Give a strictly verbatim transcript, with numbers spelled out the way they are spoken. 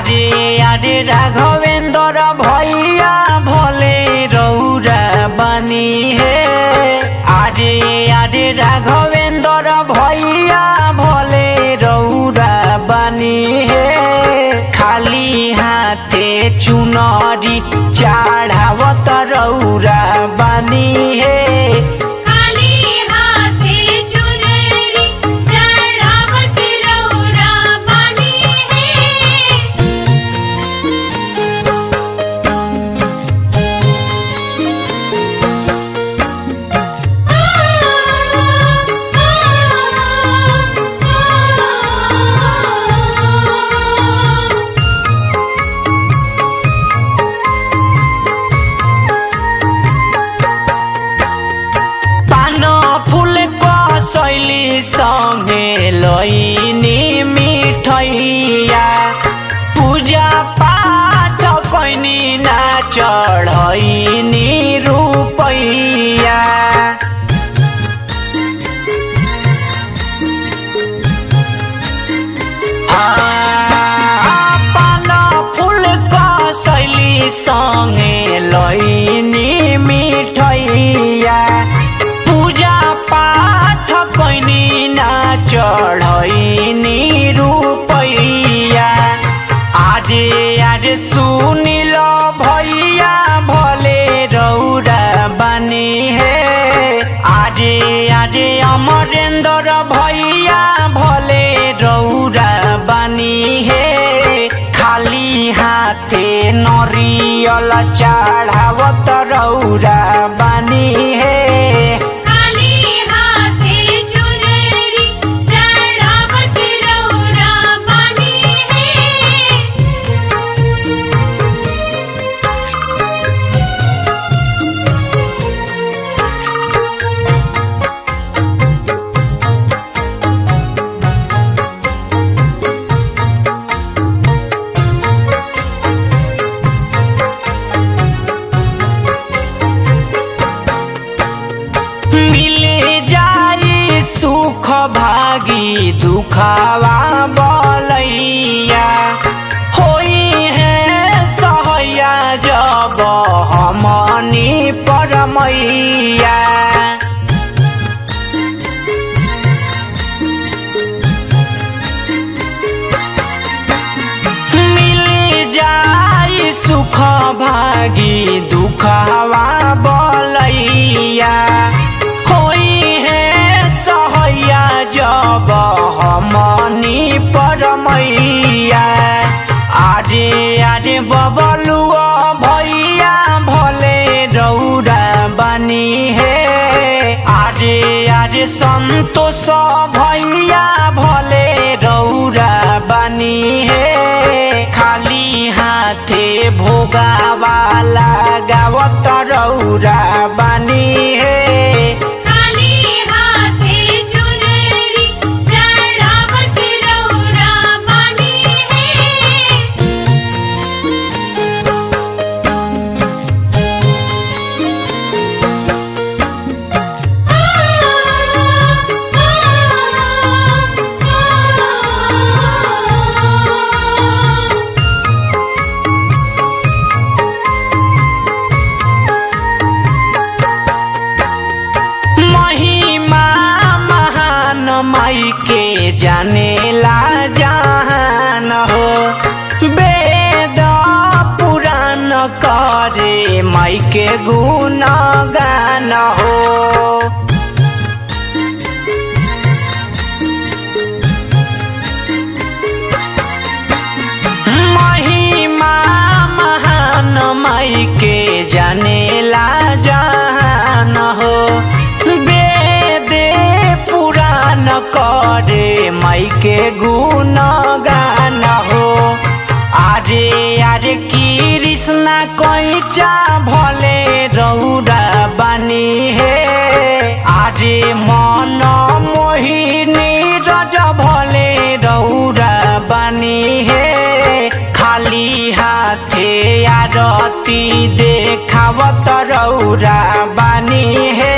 आरे आरे राघवेंद्र भैया भोले रौरा बनी है। आरे आरे राघवेंद्र भैया भोले रौरा बनी है। खाली हाथे चुनरी चढ़ावत रौरा बनी है। संगे लईनी मिठैया पूजा पाठ कैनी ना चढ़ैनी रुपैया। पान फूल कसैली संगे लईनी मिठैया पूजा पाठ कैनी चढ़ैनी रुपैया। आजे आजे सुनिल भैया भोले रौरा बनी है। आजे आजे अमरेंद्र भैया भोले रौरा बनी है। खाली हाथे नरियल चढ़ावत रौरा बनी है। सुख भागी दुखावा बलैया होई है सहैया जब हमनी परमैया। मिल जाई सुख भागी दुखावा बलैया जब हमनी परमैया। आजे आजे बबलुआ भैया भोले रौरा बनी है। आजे आजे संतोष भैया भोले रौरा बनी है। खाली हाथे भोगावा लगावत रौरा बनी है। माई के जानेला जहान हो वेद पुराण करे माई के गुणगान हो। महिमा महान माई के जानेला जहान हो करे माई के गुणगान हो। आजे आजे कृष्णा कैचा भोले रौरा बनी है। आजे मन मोहिनी रज भोले रौरा बनी है। खाली हाथे आरती देखावत रौरा बनी है।